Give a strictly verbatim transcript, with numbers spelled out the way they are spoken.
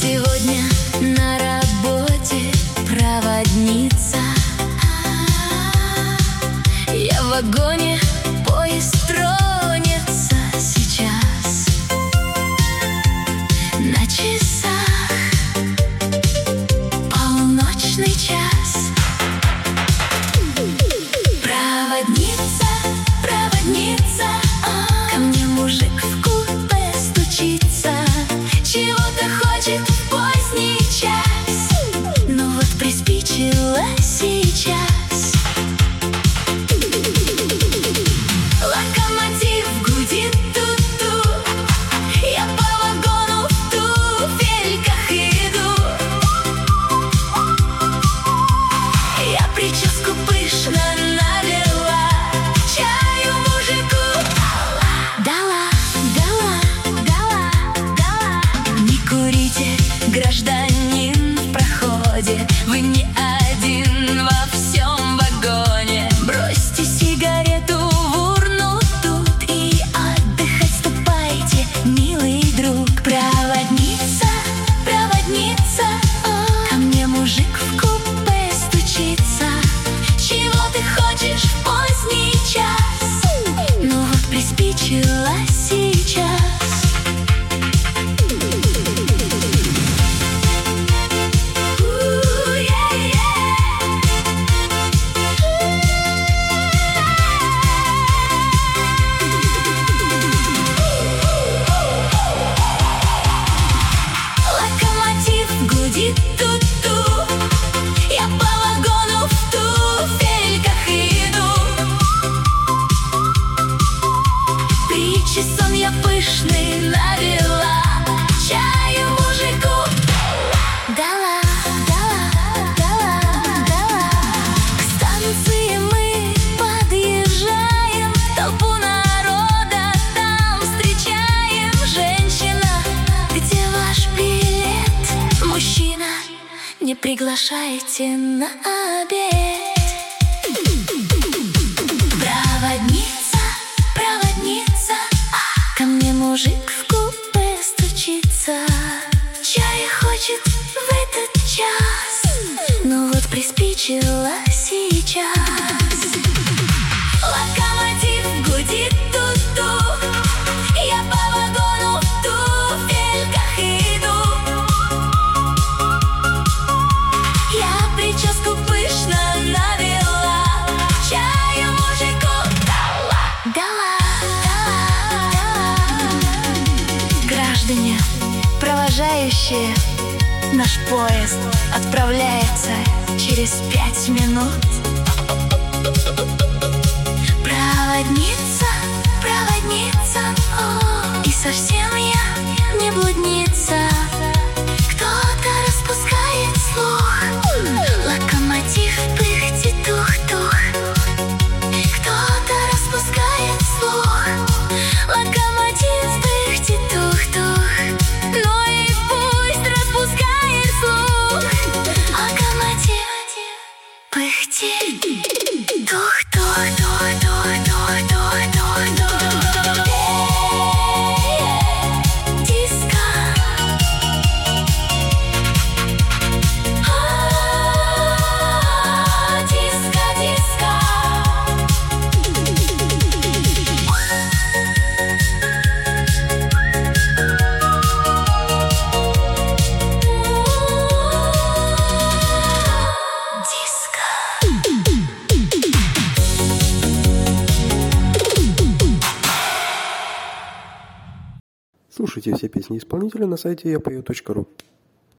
Сегодня на работе проводница. Я в вагоне, поезд тронется сейчас. На часах полночный час. Проводница, проводница, ко мне мужик в купе стучится. Чего-то хочет в поздний час. Ну вот приспичило сейчас. Локомотив гудит ту-ту. Я по вагону в туфельках иду. Я прическу пышно навела, чаю мужику дала, дала, дала, дала. Не курите, гражданин в проходе, вы не один во всем вагоне. Бросьте сигарету в урну тут и отдыхать ступайте, милый друг. Проводница, проводница, ко мне мужик в купе стучится. Чего ты хочешь в поздний час? Ну вот приспичило сейчас. Локомотив гудит ту-ту. Я по вагону в туфельках иду. Причесон я пышный навела, чаю мужику дала, дала, дала, дала. К станции мы подъезжаем, толпу народа там встречаем. Женщина, где ваш билет? Мужчина, не приглашайте на обед. Проводница, проводница, ко мне мужик в купе стучится. Чай хочет в этот час. Ну вот приспичило сейчас. Локомотив гудит ту-ту. Я по вагону в туфельках иду. Я прическу пышно навела, чаю мужику дала, дала, дала, дала. Граждане, провожающие, наш поезд отправляется через пять минут. Проводница, проводница, о, и совсем я не блудница. Кто-то распускает слух, локомотив пыхтит тух-тух. Кто-то распускает слух, локомотив пыхтит тух-тух. Ну и пусть распускает слух, локомотив пыхтит тух-тух-тух-тух-тух-тух-тух-тух. Диско. А, диско, диско. Слушайте все песни исполнителя на сайте я пою точка ру.